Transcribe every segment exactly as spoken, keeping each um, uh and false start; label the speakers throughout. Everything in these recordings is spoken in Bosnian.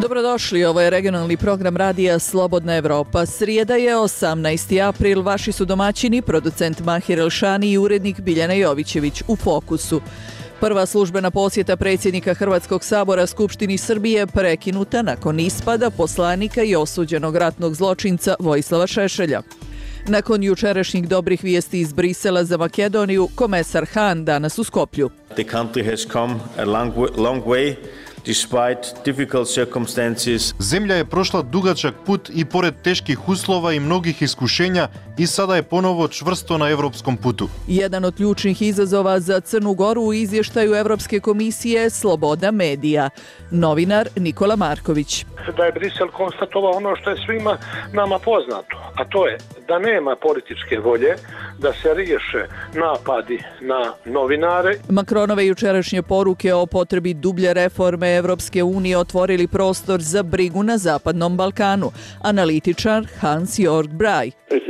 Speaker 1: Dobrodošli, ovo je regionalni program radija Slobodna Evropa. Srijeda je osamnaesti april, vaši su domaćini, producent Mahir Elšani i urednik Biljana Jovićević u fokusu. Prva službena posjeta predsjednika Hrvatskog sabora Skupštini Srbije prekinuta nakon ispada poslanika i osuđenog ratnog zločinca Vojislava Šešelja. Nakon jučerašnjih dobrih vijesti iz Brisela za Makedoniju, komesar Han danas u Skoplju.
Speaker 2: The country has come a long, long way. Despite difficult circumstances.
Speaker 3: Zemlja je prošla dugačak put i pored teških uslova i mnogih iskušenja i sada je ponovo čvrsto na evropskom putu.
Speaker 1: Jedan od ključnih izazova za Crnu Goru u izvještaju Evropske komisije je sloboda medija. Novinar Nikola Marković.
Speaker 4: Da je Brisel konstatovao ono što je svima nama poznato, a to je da nema političke volje da se riješe napadi na novinare.
Speaker 1: Macronove jučerašnje poruke o potrebi dublje reforme Evropske unije otvorili prostor za brigu na Zapadnom Balkanu. Analitičar Hans-Jörg Braj.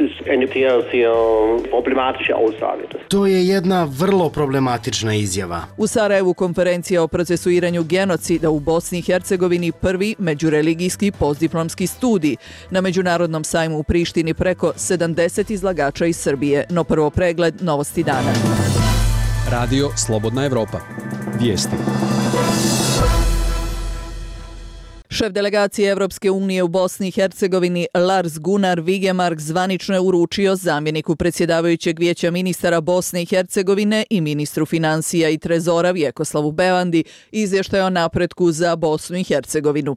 Speaker 5: To je jedna vrlo problematična izjava.
Speaker 1: U Sarajevu konferencija o procesuiranju genocida u Bosni i Hercegovini, prvi međureligijski postdiplomski studij. Na Međunarodnom sajmu u Prištini preko sedamdeset izlagača iz Srbije. No prvo pregled novosti dana.
Speaker 6: Radio Slobodna Evropa. Vijesti.
Speaker 1: Šef delegacije Evropske unije u Bosni i Hercegovini Lars Gunnar Vigemark zvanično je uručio zamjeniku predsjedavajućeg vijeća ministara Bosne i Hercegovine i ministru financija i trezora Vjekoslavu Bevandi izvještaj o napretku za Bosnu i Hercegovinu.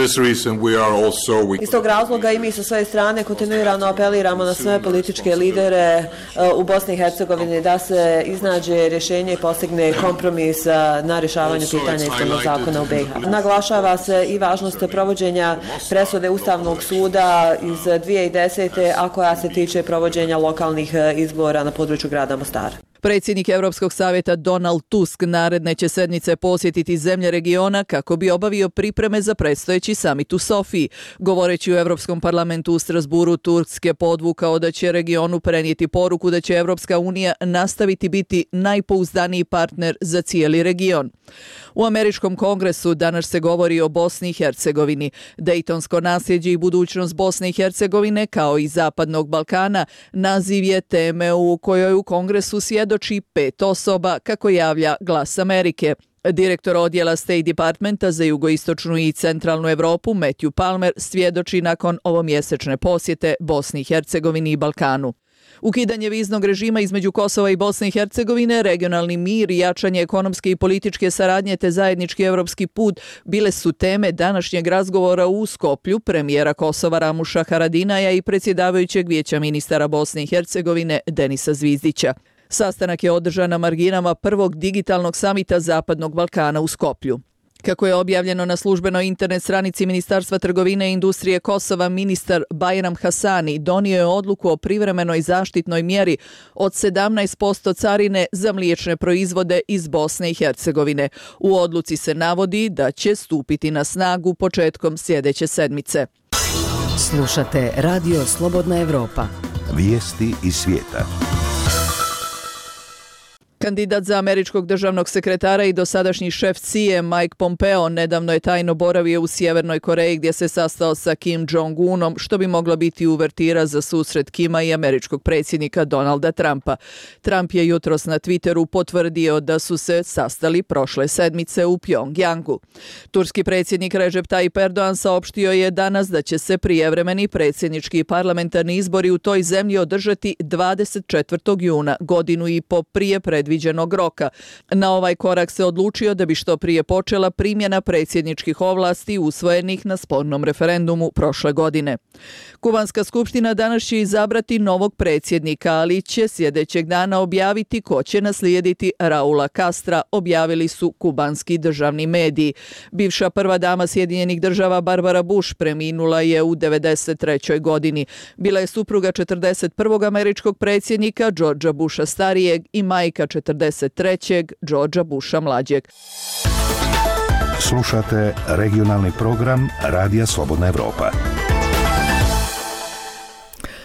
Speaker 7: Iz tog razloga i mi sa svoje strane kontinuirano apeliramo na sve političke lidere u Bosni i Hercegovini da se iznađe rješenje i postigne kompromis na rješavanju pitanja Ustavnog zakona u B i H. Naglašava se i važnost provođenja presude Ustavnog suda iz dvije tisuće desete. a koja se tiče provođenja lokalnih izbora na području grada Mostara.
Speaker 1: Predsjednik Europskog savjeta Donald Tusk naredne će sedmice posjetiti zemlje regiona kako bi obavio pripreme za predstojeći samit u Sofiji. Govoreći u Europskom parlamentu u Strasburu, Tusk je podvukao da će regionu prenijeti poruku da će Europska unija nastaviti biti najpouzdaniji partner za cijeli region. U Američkom kongresu danas se govori o Bosni i Hercegovini. Dejtonsko nasljeđe i budućnost Bosne i Hercegovine kao i Zapadnog Balkana naziv je teme u kojoj u kongresu svjedoči pet osoba, kako javlja Glas Amerike. Direktor odjela State Departmenta za jugoistočnu i centralnu Europu Matthew Palmer svjedoči nakon ovomjesečne posjete Bosni i Hercegovini i Balkanu. Ukidanje viznog režima između Kosova i Bosne i Hercegovine, regionalni mir, jačanje ekonomske i političke saradnje te zajednički evropski put bile su teme današnjeg razgovora u Skoplju premijera Kosova Ramuša Haradinaja i predsjedavajućeg vijeća ministara Bosne i Hercegovine Denisa Zvizdića. Sastanak je održan na marginama prvog digitalnog samita Zapadnog Balkana u Skoplju. Kako je objavljeno na službenoj internet stranici Ministarstva trgovine i industrije Kosova, ministar Bajram Hasani donio je odluku o privremenoj zaštitnoj mjeri od sedamnaest posto carine za mliječne proizvode iz Bosne i Hercegovine. U odluci se navodi da će stupiti na snagu početkom sljedeće sedmice.
Speaker 8: Slušate Radio Slobodna Evropa.
Speaker 9: Vijesti iz svijeta.
Speaker 1: Kandidat za američkog državnog sekretara i dosadašnji šef C I A Mike Pompeo nedavno je tajno boravio u Sjevernoj Koreji gdje se sastao sa Kim Jong-unom, što bi mogla biti uvertira za susret Kima i američkog predsjednika Donalda Trumpa. Trump je jutros na Twitteru potvrdio da su se sastali prošle sedmice u Pjongjangu. Turski predsjednik Recep Tayyip Erdogan saopštio je danas da će se prijevremeni predsjednički i parlamentarni izbori u toj zemlji održati dvadeset četvrtog juna, godinu i po prije predviđenog roka. Na ovaj korak se odlučio da bi što prije počela primjena predsjedničkih ovlasti usvojenih na spornom referendumu prošle godine. Kubanska skupština danas će izabrati novog predsjednika, ali će sljedećeg dana objaviti ko će naslijediti Raula Castra, objavili su kubanski državni mediji. Bivša prva dama Sjedinjenih država Barbara Bush preminula je u devedeset trećoj godini. Bila je supruga četrdeset prvog američkog predsjednika Georgea Busha starijeg i majka četrdeset trećeg Georgea Busha mlađeg.
Speaker 9: Slušate regionalni program Radija Slobodna Evropa.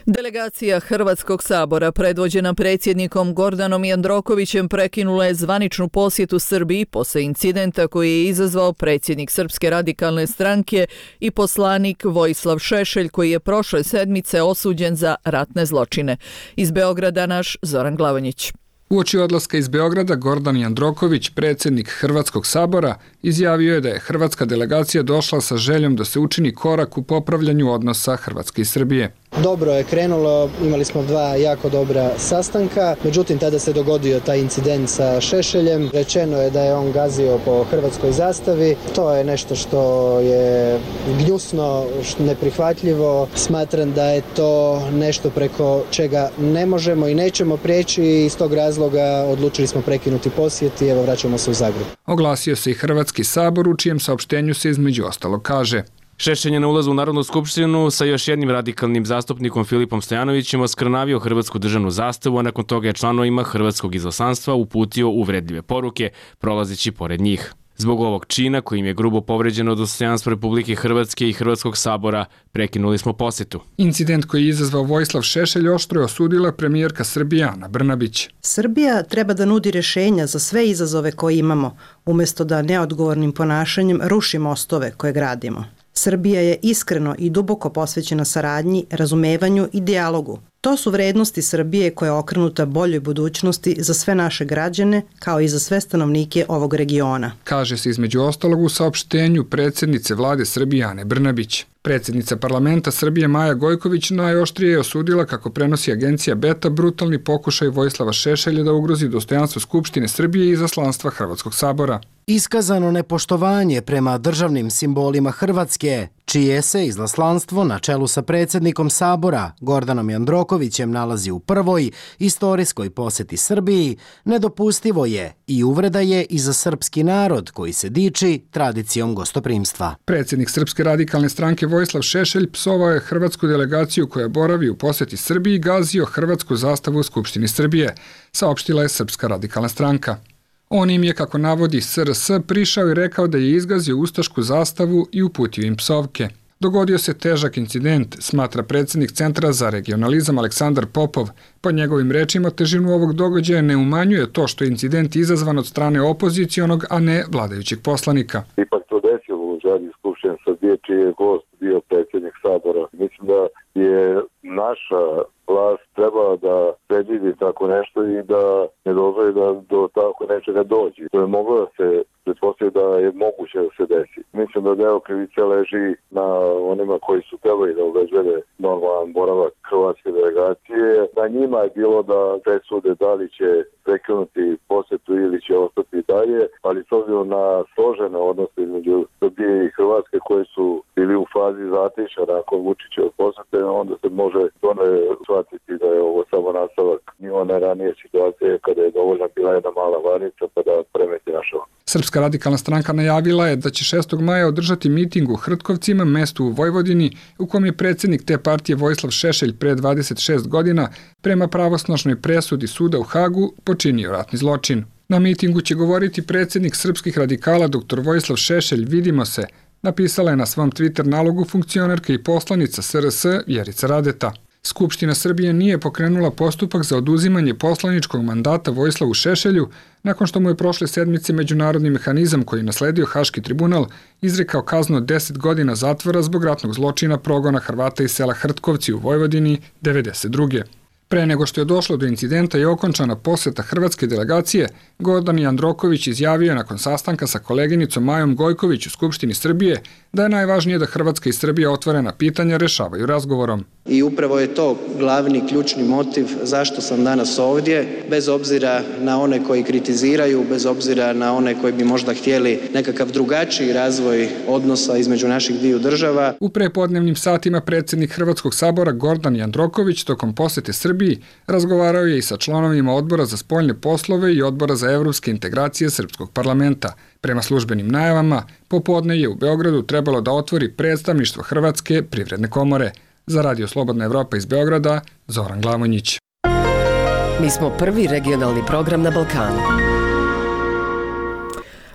Speaker 1: Delegacija Hrvatskog sabora predvođena predsjednikom Gordanom Jandrokovićem prekinula je zvaničnu posjetu Srbiji poslije incidenta koji je izazvao predsjednik Srpske radikalne stranke i poslanik Vojislav Šešelj koji je prošle sedmice osuđen za ratne zločine. Iz Beograda naš Zoran Glavanjić.
Speaker 10: Uoči odlaska iz Beograda, Gordan Jandroković, predsjednik Hrvatskog sabora, izjavio je da je hrvatska delegacija došla sa željom da se učini korak u popravljanju odnosa Hrvatske i Srbije.
Speaker 11: Dobro je krenulo, imali smo dva jako dobra sastanka, međutim tada se dogodio taj incident sa Šešeljem. Rečeno je da je on gazio po hrvatskoj zastavi. To je nešto što je gnjusno, neprihvatljivo. Smatram da je to nešto preko čega ne možemo i nećemo prijeći i iz tog razloga odlučili smo prekinuti posjet i evo vraćamo se u Zagreb.
Speaker 10: Oglasio se i Hrvatski sabor u čijem saopštenju se između ostalog kaže:
Speaker 12: Šešelj je na ulazu u Narodnu skupštinu sa još jednim radikalnim zastupnikom Filipom Stojanovićem oskrnavio hrvatsku državnu zastavu, a nakon toga je članovima hrvatskog izaslanstva uputio uvredljive poruke, prolazeći pored njih. Zbog ovog čina, kojim je grubo povređeno dostojanstvo Republike Hrvatske i Hrvatskog sabora, prekinuli smo posjetu.
Speaker 10: Incident koji je izazvao Vojislav Šešelj oštro je osudila premijerka Srbije Ana Brnabić.
Speaker 13: Srbija treba da nudi rješenja za sve izazove koje imamo, umjesto da neodgovornim ponašanjem ruši mostove koje gradimo. Srbija je iskreno i duboko posvećena saradnji, razumevanju i dijalogu. To su vrednosti Srbije koja je okrenuta boljoj budućnosti za sve naše građane, kao i za sve stanovnike ovog regiona.
Speaker 10: Kaže se između ostalog u saopštenju predsjednice vlade Srbije Ane Brnabić. Predsjednica parlamenta Srbije Maja Gojković najoštrije je osudila kako prenosi agencija Beta brutalni pokušaj Vojislava Šešelja da ugrozi dostojanstvo Skupštine Srbije i izaslanstva Hrvatskog sabora.
Speaker 5: Iskazano nepoštovanje prema državnim simbolima Hrvatske, čije se izaslanstvo na čelu sa predsjednikom sabora Gordanom Jandrokovićem nalazi u prvoj istorijskoj posjeti Srbiji, nedopustivo je i uvreda je i za srpski narod koji se diči tradicijom gostoprimstva.
Speaker 10: Predsjednik Srpske radikalne stranke Vojislav Šešelj psovao je hrvatsku delegaciju koja boravi u posjeti Srbiji i gazio hrvatsku zastavu u Skupštini Srbije, saopštila je Srpska radikalna stranka. On im je, kako navodi S R S, prišao i rekao da je izgazio ustašku zastavu i uputio im psovke. Dogodio se težak incident, smatra predsjednik Centra za regionalizam Aleksandar Popov. Po njegovim rečima, težinu ovog događaja ne umanjuje to što je incident izazvan od strane opozicionog, a ne vladajućeg poslanika.
Speaker 14: Ipak to desilo u žalji Skupštine Srbije, čiji je gost bio predsjednik sabora. Mislim da je naša vlast trebala da predvidi tako nešto i da ne dozvoli da do tako nečega dođe. To je moglo da se pretpostaviti da je moguće da se desi. Mislim da deo krivice leži na onima koji su trebali da obezbede normalan boravak hrvatske delegacije. Na njima je bilo da presude da li će prekinuti posjetu ili će ostati dalje, ali s obzirom na složene odnose između Srbije i Hrvatske koji su bili u fazi zatišja nakon Vučićeve posjete, onda se može to ne shvatiti da je ovo samo nastavak one ranije situacije kada je dovoljna bila jedna mala vanica pa da premeti naša.
Speaker 10: Srpska radikalna stranka najavila je da će šestog maja održati miting u Hrtkovcima, mestu u Vojvodini, u kom je predsjednik te partije Vojislav Šešelj pre dvadeset šest godina prema pravosnažnoj presudi suda u Hagu počinio ratni zločin. Na mitingu će govoriti predsjednik srpskih radikala dr Vojislav Šešelj, vidimo se, napisala je na svom Twitter nalogu funkcionerka i poslanica S R S Vjerica Radeta. Skupština Srbije nije pokrenula postupak za oduzimanje poslaničkog mandata Vojislavu Šešelju nakon što mu je prošle sedmice međunarodni mehanizam koji je nasledio Haški tribunal izrekao kaznu od deset godina zatvora zbog ratnog zločina progona Hrvata iz sela Hrtkovci u Vojvodini devedeset druge. Pre nego što je došlo do incidenta i okončana posjeta hrvatske delegacije, Gordan Jandroković izjavio nakon sastanka sa koleginicom Majom Gojković u Skupštini Srbije da je najvažnije da Hrvatska i Srbija otvorena pitanja rešavaju razgovorom.
Speaker 11: I upravo je to glavni ključni motiv zašto sam danas ovdje, bez obzira na one koji kritiziraju, bez obzira na one koji bi možda htjeli nekakav drugačiji razvoj odnosa između naših dviju država.
Speaker 10: U prepodnevnim satima predsjednik Hrvatskog sabora Gordan Jandroković tokom posjete Srbiji razgovarao je i sa članovima Odbora za spoljne poslove i Odbora za evropske integracije Srpskog parlamenta. Prema službenim najavama, popodne je u Beogradu trebalo da otvori predstavništvo Hrvatske privredne komore. Za Radio Slobodna Evropa iz Beograda, Zoran Glavanjić.
Speaker 8: Mi smo prvi regionalni program na Balkanu.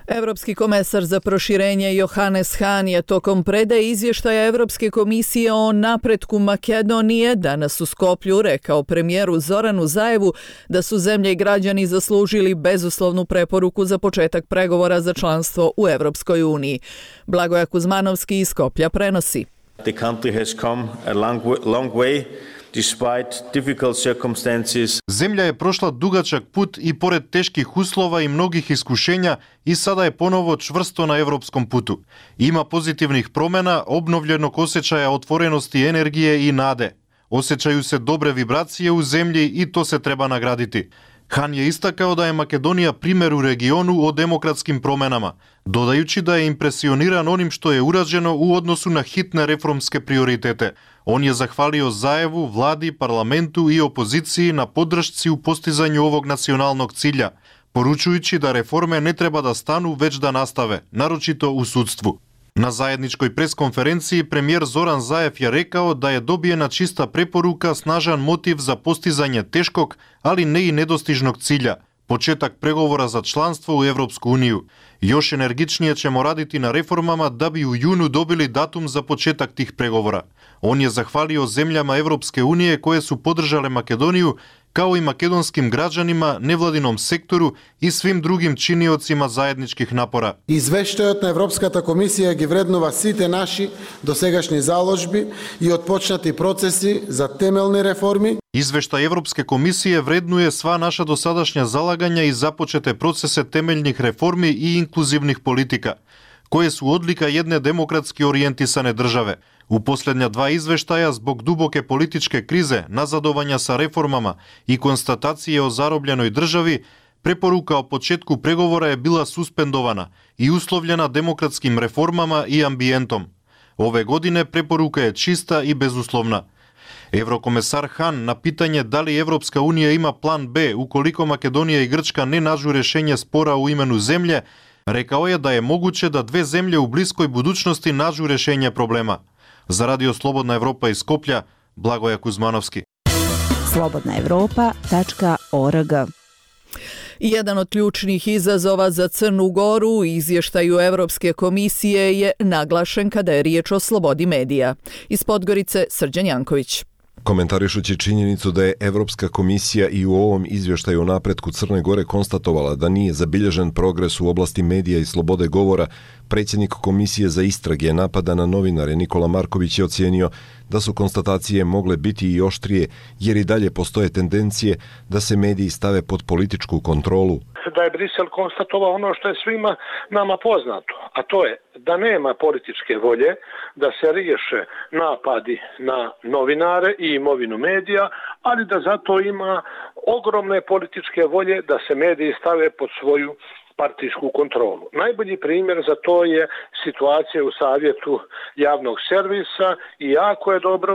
Speaker 1: Evropski komesar za proširenje Johannes Hahn je tokom predaje izvještaja Evropske komisije o napretku Makedonije danas u Skoplju rekao premijeru Zoranu Zaevu da su zemlje i građani zaslužili bezuslovnu preporuku za početak pregovora za članstvo u Evropskoj uniji. Blagoja Kuzmanovski iz Skoplja prenosi.
Speaker 2: The country has come a long way, long way. Despite difficult circumstances.
Speaker 3: Земља je prošla dugačak put i pored teških uslova i mnogih iskušenja i sada je ponovo čvrsto na evropskom putu. Ima pozitivnih promena, obnovljenog osjećaja otvorenosti, energije i nade. Osjećaju se dobre vibracije u zemlji i to se treba nagraditi. Хан je istakao da je Makedonija primjer u regionu o demokratskim promenama, dodajući da je impresioniran onim što je urađeno u odnosu na hitne reformske prioritete. On je zahvalio Zaevu, vladi, parlamentu i opoziciji na podršci u postizanju ovog nacionalnog cilja, poručujući da reforme ne treba da stanu, već da nastave, naročito u sudstvu. Na zajedničkoj preskonferenciji premijer Zoran Zaev je rekao da je dobijena čista preporuka snažan motiv za postizanje teškog, ali ne i nedostižnog cilja, početak pregovora za članstvo u Evropsku uniju. Još energičnije ćemo raditi na reformama da bi u junu dobili datum za početak tih pregovora. On je zahvalio zemljama Evropske unije koje su podržale Makedoniju, kao i makedonskim građanima, nevladinom sektoru и свим другим чиниоцима заедничких напора.
Speaker 15: Извештајот на Европската комисија ги вреднува сите наши досегашни заложби и отпочнати процеси за темелни реформи.
Speaker 3: Извештај Европске комисије вреднуе сва наша досадашња залагања и започете процесе темелних реформи и инклузивних политика, кои су одлика едне демократски ориентисане државе. У последња два извештаја због дубоке политичке кризе, назадувања са реформама и констатације о заробљенoj држави, препорука о почетку преговора е била суспендована и условljena демократским реформама и амбиентом. Ове године препорука е чиста и безусловна. Еврокомесар Хан на питање дали Европска унија има план Б уколико Македонија и Грчка не нажу решење спора у имену земље, рекао е да е могуче да две земље у блиској будучности нажу решење проблема. За Радио Слободна Европа из Скопља, Благоја Кузмановски.
Speaker 16: slobodna evropa tačka org.
Speaker 1: Jedan od ključnih izazova za Crnu Goru u izvještaju Evropske komisije je naglašen kada je riječ o slobodi medija. Iz Podgorice, Srđan Janković.
Speaker 17: Komentarišući činjenicu da je Evropska komisija i u ovom izvještaju o napretku Crne Gore konstatovala da nije zabilježen progres u oblasti medija i slobode govora, predsjednik Komisije za istrage napada na novinare Nikola Marković je ocijenio da su konstatacije mogle biti i oštrije jer i dalje postoje tendencije da se mediji stave pod političku kontrolu.
Speaker 4: Da je Brisel konstatovao ono što je svima nama poznato, a to je da nema političke volje da se riješe napadi na novinare i imovinu medija, ali da zato ima ogromne političke volje da se mediji stave pod svoju partijsku kontrolu. Najbolji primjer za to je situacija u Savjetu javnog servisa i jako je dobro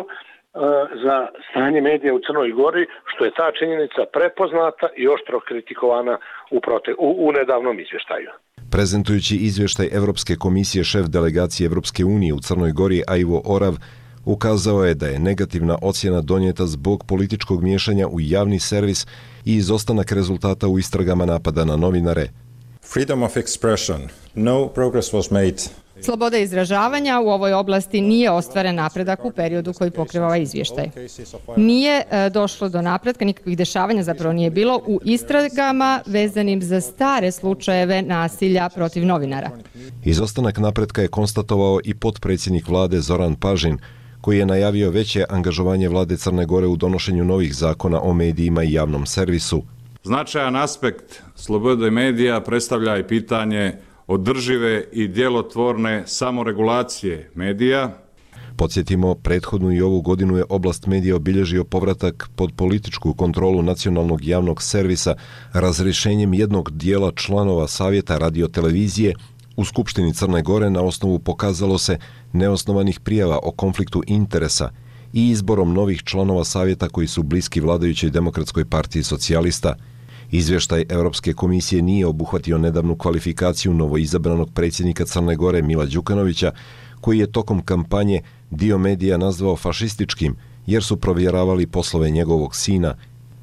Speaker 4: za stanje medija u Crnoj Gori, što je ta činjenica prepoznata i oštro kritikovana u, prote, u, u nedavnom izvještaju.
Speaker 17: Prezentujući izvještaj Evropske komisije, šef delegacije Evropske unije u Crnoj Gori Aivo Orav ukazao je da je negativna ocjena donijeta zbog političkog miješanja u javni servis i izostanak rezultata u istragama napada na novinare.
Speaker 18: Freedom of expression. No progress was made.
Speaker 19: Sloboda izražavanja u ovoj oblasti nije ostvaren napredak u periodu koji pokriva ovaj izvještaj. Nije e, došlo do napretka, nikakvih dešavanja zapravo nije bilo u istragama vezanim za stare slučajeve nasilja protiv novinara.
Speaker 17: Izostanak napretka je konstatovao i potpredsjednik vlade Zoran Pažin, koji je najavio veće angažovanje vlade Crne Gore u donošenju novih zakona o medijima i javnom servisu.
Speaker 20: Značajan aspekt slobode medija predstavlja i pitanje održive i djelotvorne samoregulacije medija.
Speaker 17: Podsjetimo, prethodnu i ovu godinu je oblast medija obilježio povratak pod političku kontrolu nacionalnog javnog servisa razrješenjem jednog dijela članova Savjeta radiotelevizije u Skupštini Crne Gore na osnovu, pokazalo se, neosnovanih prijava o konfliktu interesa i izborom novih članova Savjeta koji su bliski vladajućoj Demokratskoj partiji socijalista. Izvještaj Evropske komisije nije obuhvatio nedavnu kvalifikaciju novoizabranog predsjednika Crne Gore Mila Đukanovića, koji je tokom kampanje dio medija nazvao fašističkim jer su provjeravali poslove njegovog sina.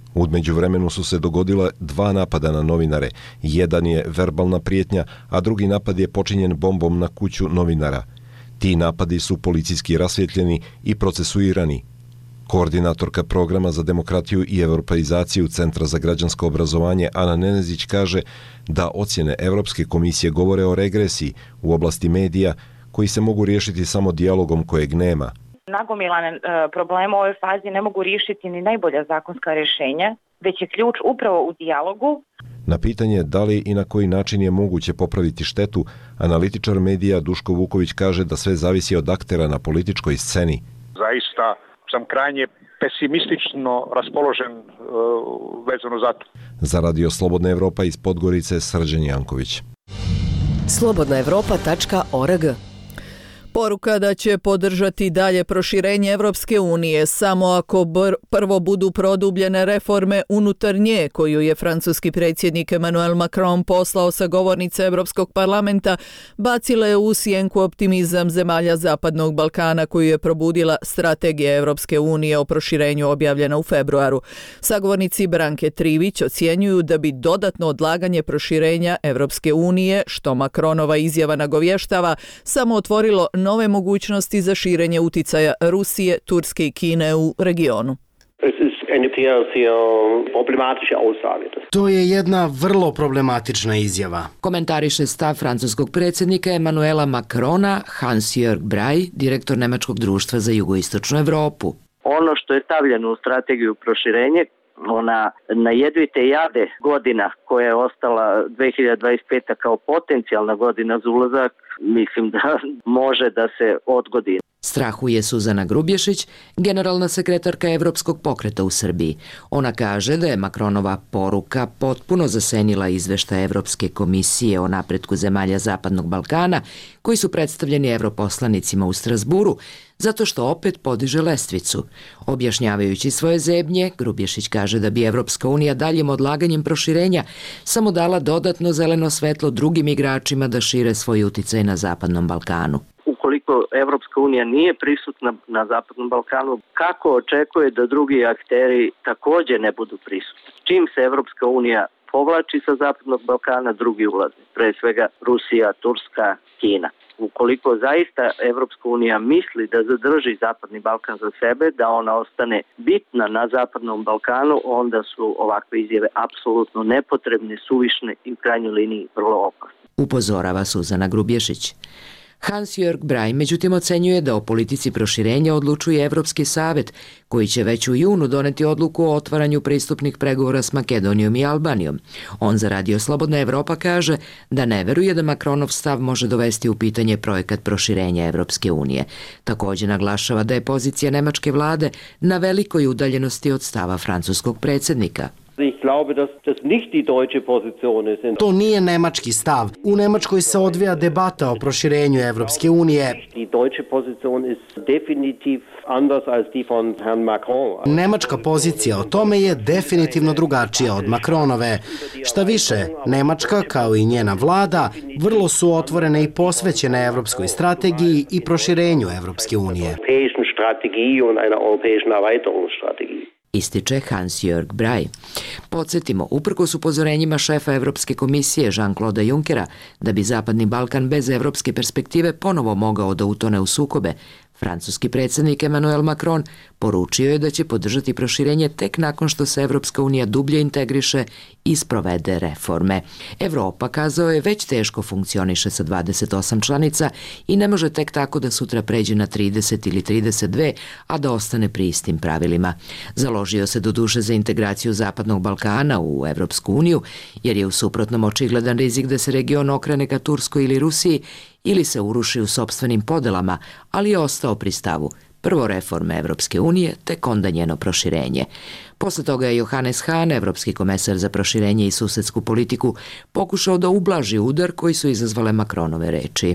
Speaker 17: U međuvremenu su se dogodila dva napada na novinare. Jedan je verbalna prijetnja, a drugi napad je počinjen bombom na kuću novinara. Ti napadi su policijski rasvjetljeni i procesuirani. Koordinatorka programa za demokratiju i evropeizaciju Centra za građansko obrazovanje Ana Nenezić kaže da ocjene Evropske komisije govore o regresiji u oblasti medija koji se mogu riješiti samo dijalogom kojeg nema.
Speaker 21: Nagomilane probleme u ovoj fazi ne mogu riješiti ni najbolja zakonska rješenja, već je ključ upravo u dijalogu.
Speaker 17: Na pitanje da li i na koji način je moguće popraviti štetu, analitičar medija Duško Vuković kaže da sve zavisi od aktera na političkoj sceni.
Speaker 22: Zaista sam krajnje pesimistično raspoložen uh, vezano za to.
Speaker 17: Za Radio Slobodna Evropa iz Podgorice Srđan Janković.
Speaker 8: slobodna evropa tačka org.
Speaker 1: Poruka da će podržati dalje proširenje Evropske unije samo ako br- prvo budu produbljene reforme unutar nje, koju je francuski predsjednik Emmanuel Macron poslao sa govornice Evropskog parlamenta, bacila je u sjenku optimizam zemalja Zapadnog Balkana koju je probudila strategija Evropske unije o proširenju objavljena u februaru. Sagovornici Branke Trivić ocjenjuju da bi dodatno odlaganje proširenja Evropske unije, što Macronova izjava nagovještava, samo otvorilo nove mogućnosti za širenje uticaja Rusije, Turske i Kine u regionu.
Speaker 5: To je jedna vrlo problematična izjava.
Speaker 8: Komentariše stav francuskog predsjednika Emmanuela Macrona Hans-Jörg Brey, direktor Nemačkog društva za jugoistočnu Evropu.
Speaker 23: Ono što je stavljeno u strategiju proširenje, ona na jedvite jade godina koja je ostala dve hiljade dvadeset peta kao potencijalna godina za ulazak, mislim da može da se odgodi.
Speaker 8: Strahuje Suzana Grubješić, generalna sekretarka Evropskog pokreta u Srbiji. Ona kaže da je Macronova poruka potpuno zasenila izveštaj Evropske komisije o napretku zemalja Zapadnog Balkana, koji su predstavljeni europoslanicima u Strasburu, zato što opet podiže lestvicu. Objašnjavajući svoje zebnje, Grubješić kaže da bi Evropska unija daljim odlaganjem proširenja samo dala dodatno zeleno svetlo drugim igračima da šire svoj uticaj na Zapadnom Balkanu.
Speaker 23: Ukoliko Evropska unija nije prisutna na Zapadnom Balkanu, kako očekuje da drugi akteri također ne budu prisutni? Čim se Evropska unija povlači sa Zapadnog Balkana, drugi ulaze. Pre svega Rusija, Turska, Kina. Ukoliko zaista Evropska unija misli da zadrži Zapadni Balkan za sebe, da ona ostane bitna na Zapadnom Balkanu, onda su ovakve izjave apsolutno nepotrebne, suvišne i u krajnjoj liniji vrlo opasne.
Speaker 8: Upozorava Suzana Grubješić. Hans-Jörg Brey međutim ocenjuje da o politici proširenja odlučuje Evropski savet, koji će već u junu doneti odluku o otvaranju pristupnih pregovora s Makedonijom i Albanijom. On za Radio Slobodna Evropa kaže da ne veruje da Macronov stav može dovesti u pitanje projekat proširenja Evropske unije. Također naglašava da je pozicija nemačke vlade na velikoj udaljenosti od stava francuskog predsjednika.
Speaker 5: To nije nemački stav. U Nemačkoj se odvija debata o proširenju Evropske unije. Nemačka pozicija o tome je definitivno drugačija od Macronove. Šta više, Nemačka, kao i njena vlada, vrlo su otvorene i posvećene evropskoj strategiji i proširenju Evropske unije.
Speaker 8: Ističe Hans-Jörg Brey. Podsjetimo, uprkos upozorenjima šefa Evropske komisije Jean-Claude Junckera da bi Zapadni Balkan bez evropske perspektive ponovo mogao da utone u sukobe, francuski predsjednik Emmanuel Macron poručio je da će podržati proširenje tek nakon što se Evropska unija dublje integriše i sprovede reforme. Evropa, kazao je, već teško funkcioniše sa dvadeset osam članica i ne može tek tako da sutra pređe na trideset ili trideset dve, a da ostane pri istim pravilima. Založio se do duše za integraciju Zapadnog Balkana u Evropsku uniju, jer je u suprotnom očigledan rizik da se region okrene ka Turskoj ili Rusiji ili se uruši u sopstvenim podelama, ali je ostao pri stavu prvo reforme Evropske unije, tek onda njeno proširenje. Posle toga je Johannes Hahn, evropski komesar za proširenje i susedsku politiku, pokušao da ublaži udar koji su izazvale Macronove reči.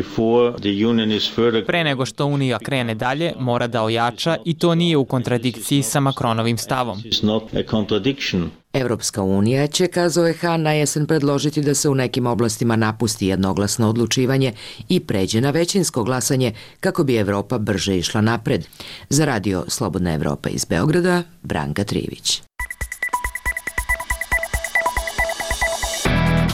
Speaker 24: Pre nego što Unija krene dalje, mora da ojača i to nije u kontradikciji sa Macronovim stavom.
Speaker 8: Evropska unija će, kazao je Hahn, na jesen predložiti da se u nekim oblastima napusti jednoglasno odlučivanje i pređe na većinsko glasanje kako bi Evropa brže išla napred. Za Radio Slobodna Evropa iz Beograda, Branka Trivić.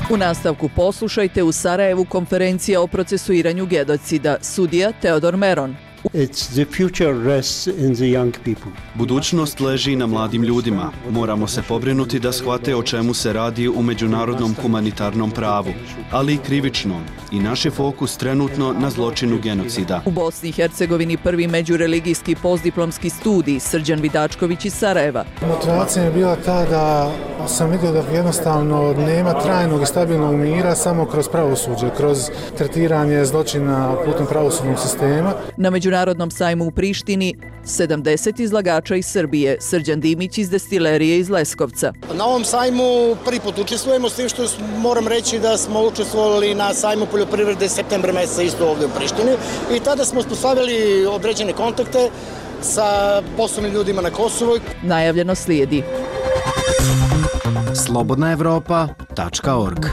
Speaker 1: U nastavku poslušajte u Sarajevu konferencija o procesuiranju genocida, sudija Teodor Meron.
Speaker 6: It's the future rests in the young people.
Speaker 7: Budućnost leži na mladim ljudima. Moramo se pobrinuti da shvate o čemu se radi u međunarodnom humanitarnom pravu, ali i krivičnom. I naš je fokus trenutno na zločinu genocida.
Speaker 1: U Bosni i Hercegovini prvi međureligijski postdiplomski studij, Srđan Vidačković iz Sarajeva.
Speaker 9: Motivacija je bila ta da sam vidio da jednostavno nema trajnog i stabilnog mira samo kroz pravosuđe, kroz tretiranje zločina putem pravosudnog sistema.
Speaker 1: Na Međunarodnom sajmu u Prištini sedamdeset izlagača iz Srbije, Srđan Dimić iz destilerije iz Leskovca.
Speaker 12: Na ovom sajmu prvi put učestvujemo, s tim što moram reći da smo učestvovali na sajmu poljoprivrede septembra meseca isto ovdje u Prištini i tada smo uspostavili određene kontakte sa poslovnim ljudima na Kosovu.
Speaker 1: Najavljeno slijedi.
Speaker 5: slobodna evropa tačka org.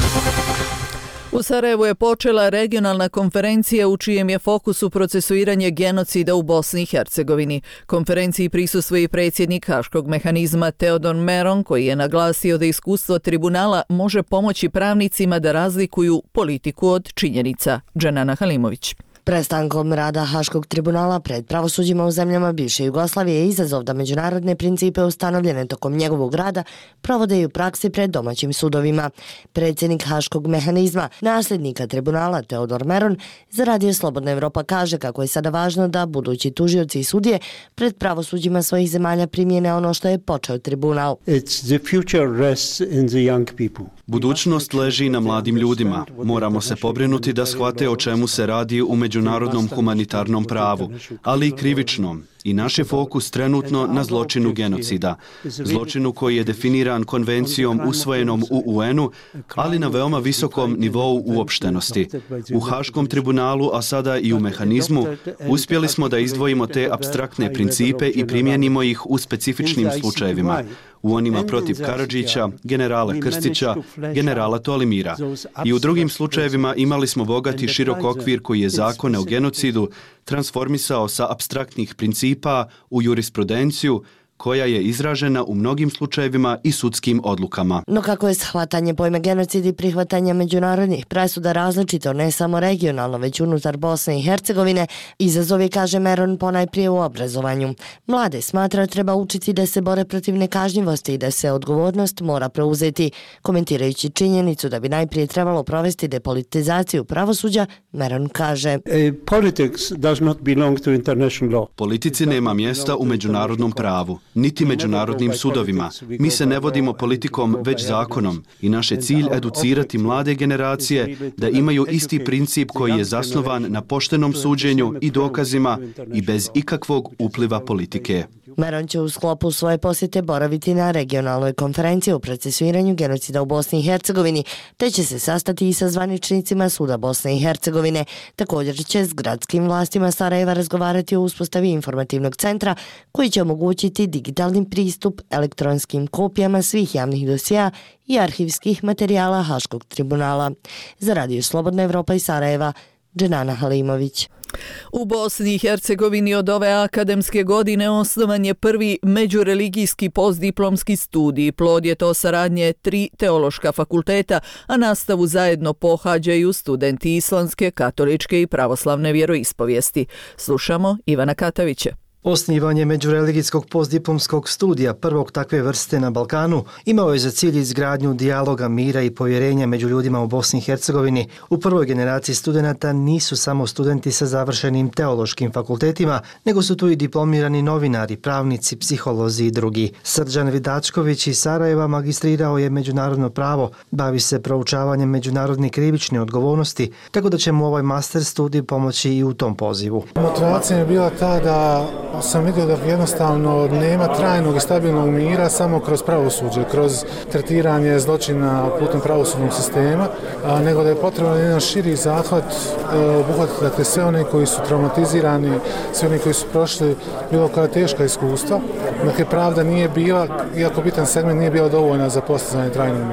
Speaker 1: U Sarajevu je počela regionalna konferencija u čijem je fokusu procesuiranje genocida u Bosni i Hercegovini. Konferenciji prisustvuje i predsjednik Haškog mehanizma Teodor Meron, koji je naglasio da iskustvo tribunala može pomoći pravnicima da razlikuju politiku od činjenica. Dženana Halimović.
Speaker 25: Prestankom rada Haškog tribunala pred pravosuđima u zemljama bivše Jugoslavije je izazov da međunarodne principe ustanovljene tokom njegovog rada provode i u praksi pred domaćim sudovima. Predsjednik Haškog mehanizma, nasljednika tribunala Teodor Meron, za Radio Slobodna Evropa kaže kako je sada važno da budući tužioci i sudije pred pravosuđima svojih zemalja primjene ono što je počeo tribunal.
Speaker 6: It's the future rests in the young people.
Speaker 7: Budućnost leži na mladim ljudima. Moramo se pobrinuti da shvate o čemu se radi u međunarodnom humanitarnom pravu, ali i krivičnom. I naš je fokus trenutno na zločinu genocida. Zločinu koji je definiran konvencijom usvojenom u U N-u, ali na veoma visokom nivou uopštenosti. U Haškom tribunalu, a sada i u mehanizmu, uspjeli smo da izdvojimo te apstraktne principe i primjenimo ih u specifičnim slučajevima. U onima protiv Karadžića, generala Krstića, generala Tolimira. I u drugim slučajevima imali smo bogat i širok okvir koji je zakone o genocidu transformisao sa apstraktnih principa u jurisprudenciju koja je izražena u mnogim slučajevima i sudskim odlukama.
Speaker 25: No kako je shvatanje pojma genocid i prihvatanje međunarodnih presuda različito ne samo regionalno, već unutar Bosne i Hercegovine, izazov je, kaže Meron, ponajprije u obrazovanju. Mlade smatra treba učiti da se bore protiv nekažnjivosti i da se odgovornost mora preuzeti. Komentirajući činjenicu da bi najprije trebalo provesti depolitizaciju pravosuđa, Meron kaže:
Speaker 6: Politics does not belong to international law.
Speaker 7: Politici nema mjesta u međunarodnom pravu, niti međunarodnim sudovima. Mi se ne vodimo politikom, već zakonom i naš je cilj educirati mlade generacije da imaju isti princip koji je zasnovan na poštenom suđenju i dokazima i bez ikakvog upliva politike.
Speaker 25: Meron će u sklopu svoje posjete boraviti na regionalnoj konferenciji o procesuiranju genocida u Bosni i Hercegovini, te će se sastati i sa zvaničnicima Suda Bosne i Hercegovine. Također će s gradskim vlastima Sarajeva razgovarati o uspostavi informativnog centra koji će omogućiti digitalni pristup elektronskim kopijama svih javnih dosija i arhivskih materijala Haškog tribunala. Za Radio Slobodna Evropa iz Sarajeva, Dženana Halimović.
Speaker 1: U Bosni i Hercegovini od ove akademske godine osnovan je prvi međureligijski postdiplomski studij. Plod je to saradnje tri teološka fakulteta, a nastavu zajedno pohađaju studenti islamske, katoličke i pravoslavne vjeroispovijesti. Slušamo Ivana Katavića.
Speaker 26: Osnivanje međureligijskog postdiplomskog studija prvog takve vrste na Balkanu imao je za cilj izgradnju dijaloga, mira i povjerenja među ljudima u Bosni i Hercegovini. U prvoj generaciji studenata nisu samo studenti sa završenim teološkim fakultetima, nego su tu i diplomirani novinari, pravnici, psiholozi i drugi. Srđan Vidačković iz Sarajeva magistrirao je međunarodno pravo, bavi se proučavanjem međunarodne krivične odgovornosti, tako da će mu ovaj master studij pomoći i u tom pozivu.
Speaker 9: Motivacija je bila ta da sam vidio da jednostavno nema trajnog i stabilnog mira samo kroz pravosuđe, kroz tretiranje zločina putem pravosudnog sistema, a, nego da je potrebno jedan širi zahvat, obuhvatiti dakle, sve one koji su traumatizirani, sve one koji su prošli bilo koja teška iskustva. Dakle, pravda nije bila, iako bitan segment, nije bila dovoljna za postizanje trajnog mira.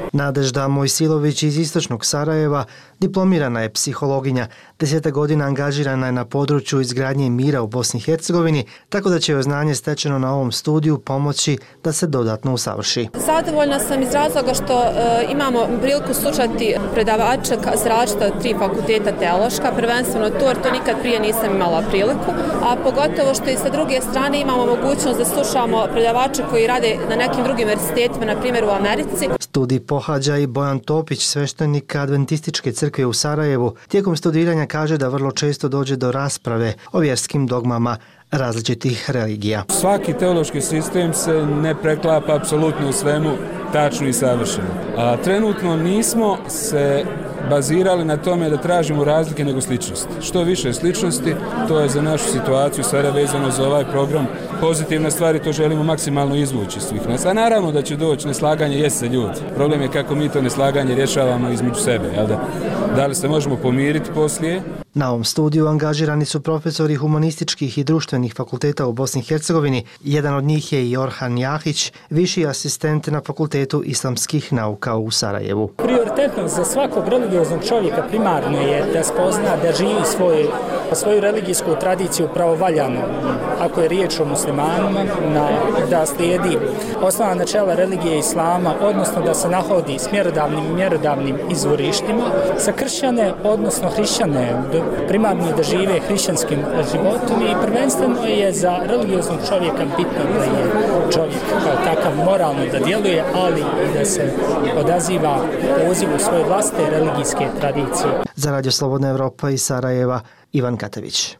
Speaker 26: Nadežda Mojsilović iz istočnog Sarajeva diplomirana je psihologinja. Deseta godina angažirana je na području izgradnje mira u Bosni i Hercegovini, tako da će joj znanje stečeno na ovom studiju pomoći da se dodatno usavrši.
Speaker 2: Zadovoljna sam iz razloga što e, imamo priliku slušati predavača s različita tri fakulteta teološka, prvenstveno to, jer to nikad prije nisam imala priliku, a pogotovo što i sa druge strane imamo mogućnost da slušamo predavače koji rade na nekim drugim univerzitetima, na primjer u Americi.
Speaker 26: Studij pohađa i Bojan Topić, sveštenik Adventističke crkve u Sarajevu. Tijekom studiranja kaže da vrlo često dođe do rasprave o vjerskim dogmama različitih religija.
Speaker 10: Svaki teološki sistem se ne preklapa apsolutno u svemu tačno i savršeno. A trenutno nismo se bazirali na tome da tražimo razlike nego sličnosti. Što više sličnosti, to je za našu situaciju sada vezano za ovaj program pozitivna stvar i to želimo maksimalno izvući svih nas. A naravno da će doći neslaganje, jeste ljudi. Problem je kako mi to neslaganje rješavamo između sebe. Jel da? Da li se možemo pomiriti poslije?
Speaker 26: Na ovom studiju angažirani su profesori humanističkih i društvenih fakulteta u Bosni i Hercegovini. Jedan od njih je i Orhan Jahić, viši asistent na Fakultetu islamskih nauka u Sarajevu.
Speaker 11: Prioritetno za svakog religioznog čovjeka primarno je da spozna da živi svoj, svoju religijsku tradiciju pravovaljano. Ako je riječ o muslimanima, na, da slijedi osnovna načela religije islama, odnosno da se nahodi s mjerodavnim i mjerodavnim izvorištima, sa kršćane, odnosno hrišćane, primarno da žive hrišćanskim životom i prvenstveno je za religioznog čovjeka bitno da je čovjek kao takav moralno da djeluje, ali i da se odaziva pozivu svoje vlastite religijske tradicije.
Speaker 26: Za Radio Slobodna Evropa iz Sarajeva, Ivan Katević.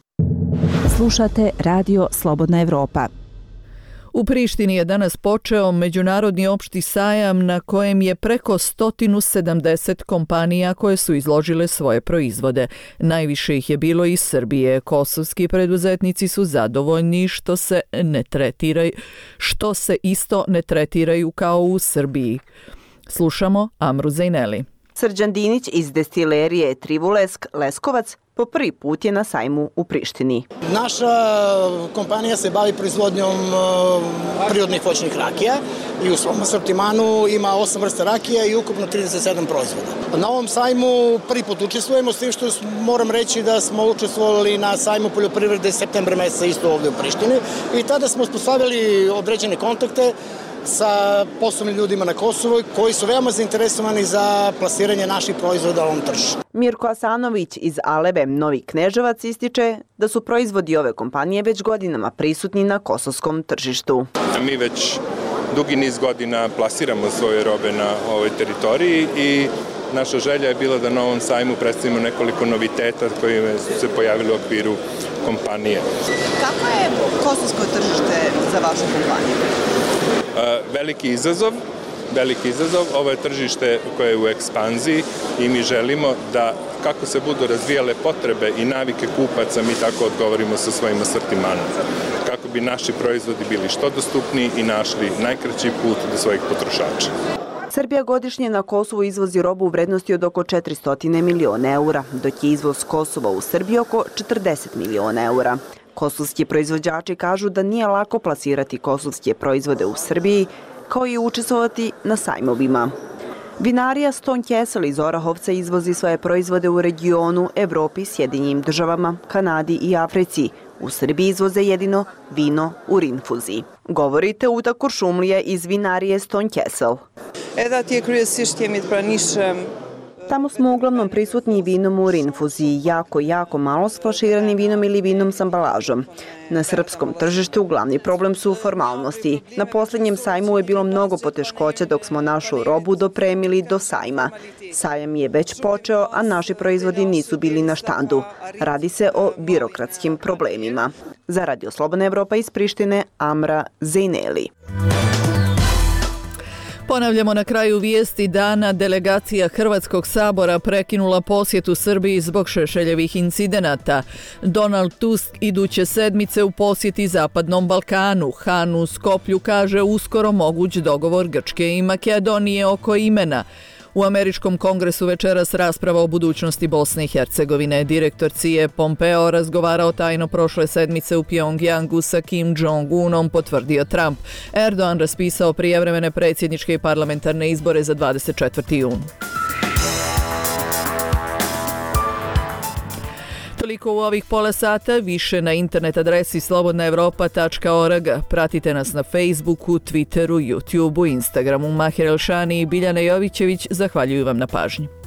Speaker 16: Slušate Radio Slobodna Evropa.
Speaker 1: U Prištini je danas počeo međunarodni opšti sajam na kojem je preko sto sedamdeset kompanija koje su izložile svoje proizvode. Najviše ih je bilo iz Srbije. Kosovski preduzetnici su zadovoljni što se ne tretiraju, što se isto ne tretiraju kao u Srbiji. Slušamo Amru Zejneli.
Speaker 13: Srđan Dinić iz destilerije Trivulesk Leskovac po prvi put je na sajmu u Prištini.
Speaker 12: Naša kompanija se bavi proizvodnjom prirodnih voćnih rakija i u svom asortimanu ima osam vrsta rakija i ukupno trideset sedam proizvoda. Na ovom sajmu prvi put učestvujemo, s tim što moram reći da smo učestvovali na sajmu poljoprivrede septembra meseca isto ovdje u Prištini i tada smo uspostavili određene kontakte sa poslovnim ljudima na Kosovu koji su veoma zainteresovani za plasiranje naših proizvoda ovom tržištu.
Speaker 13: Mirko Asanović iz Alebe Novi Kneževac ističe da su proizvodi ove kompanije već godinama prisutni na kosovskom tržištu.
Speaker 14: Mi već dugi niz godina plasiramo svoje robe na ovoj teritoriji i naša želja je bila da na ovom sajmu predstavimo nekoliko noviteta koje su se pojavili u okviru kompanije.
Speaker 13: Kako je kosovsko tržište za vašu kompaniju?
Speaker 14: Veliki izazov, veliki izazov. Ovo je tržište koje je u ekspanziji i mi želimo da kako se budu razvijale potrebe i navike kupaca, mi tako odgovorimo sa svojim asortimanom. Kako bi naši proizvodi bili što dostupniji i našli najkraći put do svojih potrošača.
Speaker 13: Srbija godišnje na Kosovu izvozi robu u vrednosti od oko četiristo miliona eura, dok je izvoz Kosova u Srbiji oko četrdeset miliona eura. Kosovski proizvođači kažu da nije lako plasirati kosovske proizvode u Srbiji, kao i učestvovati na sajmovima. Vinarija Stone Castle iz Orahovca izvozi svoje proizvode u regionu, Evropi, Sjedinjenim državama, Kanadi i Africi. U Srbiji izvoze jedino vino u rinfuziji. Govorite Uta Kuršumlija iz vinarije Stone Castle. Tamo smo uglavnom prisutni vinom u rinfuziji, jako, jako malo s flaširanim vinom ili vinom s ambalažom. Na srpskom tržištu glavni problem su formalnosti. Na posljednjem sajmu je bilo mnogo poteškoća dok smo našu robu dopremili do sajma. Sajam je već počeo, a naši proizvodi nisu bili na štandu. Radi se o birokratskim problemima. Za Radio Slobodna Evropa iz Prištine, Amra Zejneli.
Speaker 1: Ponavljamo na kraju vijesti dana. Delegacija Hrvatskog sabora prekinula posjetu Srbiji zbog Šešeljevih incidenata. Donald Tusk iduće sedmice u posjeti Zapadnom Balkanu. Han u Skoplju kaže uskoro moguć dogovor Grčke i Makedonije oko imena. U američkom kongresu večeras rasprava o budućnosti Bosne i Hercegovine. Direktor C I A Pompeo razgovarao tajno prošle sedmice u Pjongjangu sa Kim Jong-unom, potvrdio Trump. Erdogan raspisao prijevremene predsjedničke i parlamentarne izbore za dvadeset četvrti jun. Toliko u ovih pola sata, više na internet adresi slobodna evropa tačka org. Pratite nas na Facebooku, Twitteru, YouTubeu, Instagramu. Mahir Elšani i Biljana Jovićević zahvaljuju vam na pažnji.